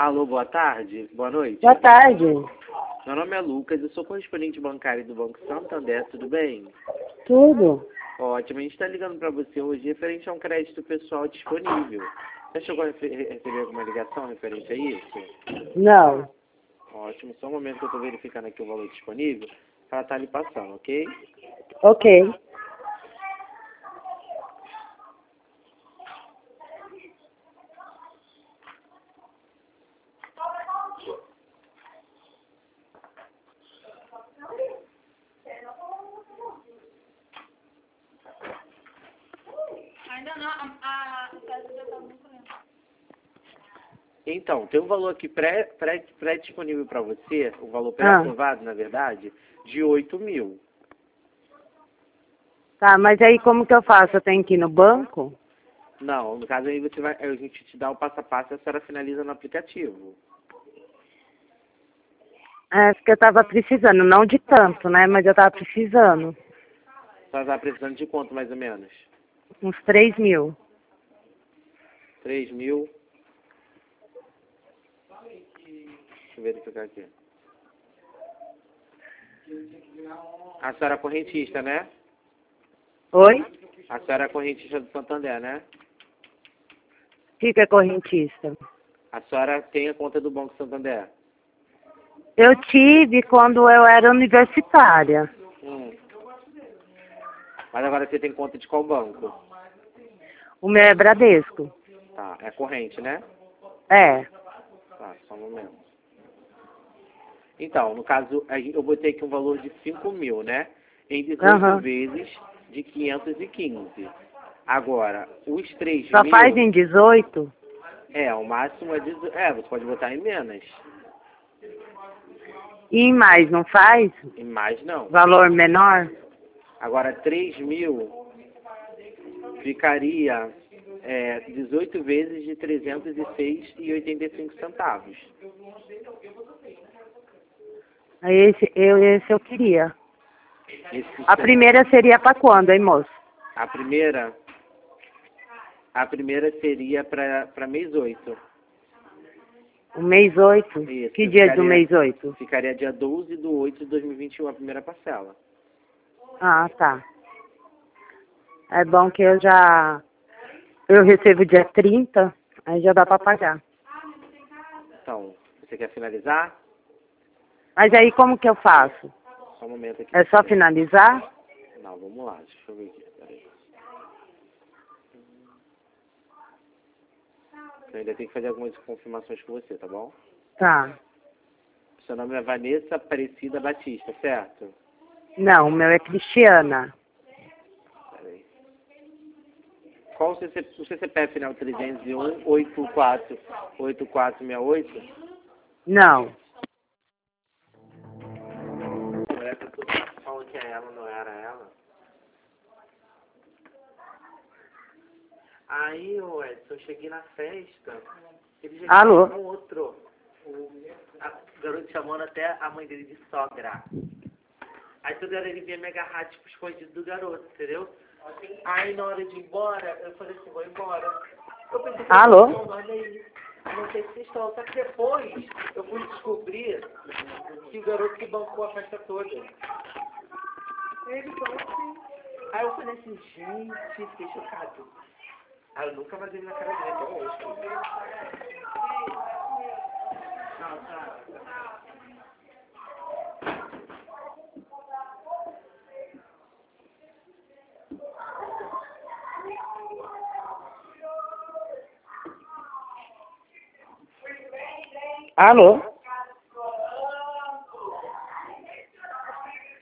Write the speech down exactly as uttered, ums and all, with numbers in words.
Alô, boa tarde, boa noite. Boa tarde. Meu nome é Lucas, eu sou correspondente bancário do Banco Santander, tudo bem? Tudo? Ótimo, a gente está ligando para você hoje referente a um crédito pessoal disponível. Você chegou a refe- receber alguma ligação referente a isso? Não. Ótimo, só um momento que eu estou verificando aqui o valor disponível, ela está lhe passando, ok? Ok. Ainda não, a, a, o caso já está muito lento. Então, tem um valor aqui pré, pré, pré-disponível para você, o valor pré-aprovado, na verdade, de oito mil. Tá, mas aí como que eu faço? Eu tenho que ir no banco? Não, no caso aí você vai, a gente te dá o passo a passo e a senhora finaliza no aplicativo. É, porque eu tava precisando, não de tanto, né? Mas eu tava precisando. A senhora está precisando de quanto, mais ou menos? Uns três mil. Três mil. Deixa eu verificar aqui. A senhora é correntista, né? Oi? A senhora é correntista do Santander, né? Fica correntista. A senhora tem a conta do Banco Santander? Eu tive quando eu era universitária. Hum. Mas agora você tem conta de qual banco? O meu é Bradesco. Tá, é corrente, né? É. Tá, só um momento. Então, no caso, a gente- eu botei aqui um valor de cinco mil, né? Em dezoito Aham. vezes de quinhentos e quinze. Agora, os três Só mil... faz em dezoito? É, o máximo é... dezo- É, você pode botar em menos. E em mais, não faz? Em mais, não. Valor menor? Agora, três mil ficaria é, dezoito vezes de trezentos e seis reais e oitenta e cinco centavos. Aí esse eu, esse eu queria. Esse A sistema- primeira seria pra quando, hein, moço? A primeira... A primeira seria para mês oito. O mês oito? Isso, Que dia do ficaria- mês oito? Ficaria dia doze de oito de dois mil e vinte e um a primeira parcela. Ah, tá. É bom que eu já... Eu recebo dia trinta, aí já dá pra pagar. Então, você quer finalizar? Mas aí como que eu faço? Só um momento aqui. É só finalizar? Não, vamos lá, deixa eu ver aqui. Peraí. Eu ainda tenho que fazer algumas confirmações com você, tá bom? Tá. Seu nome é Vanessa Aparecida Batista, certo? Não, o meu é Cristiana. Peraí. Qual o C C, o C C P F final trezentos e um, oitenta e quatro, oitenta e quatro sessenta e oito? Não. Não é que eu tô falando que é ela, não era ela. Aí, ô Edson, eu cheguei na festa, ele já Alô? tinha um outro. O a garoto chamando até a mãe dele de sogra. Aí toda hora ele vinha me agarrar, tipo, escondido do garoto, entendeu? Aí na hora de ir embora, eu falei assim, vou embora. Eu pensei que Alô? não, olha aí. Não sei se vocês estão. Só que depois eu fui descobrir que o garoto que bancou a festa toda. Ele falou assim. Aí eu falei assim, gente, fiquei chocado. Aí eu nunca mais vi ele na cara dele até hoje. Tchau, tchau. Alô?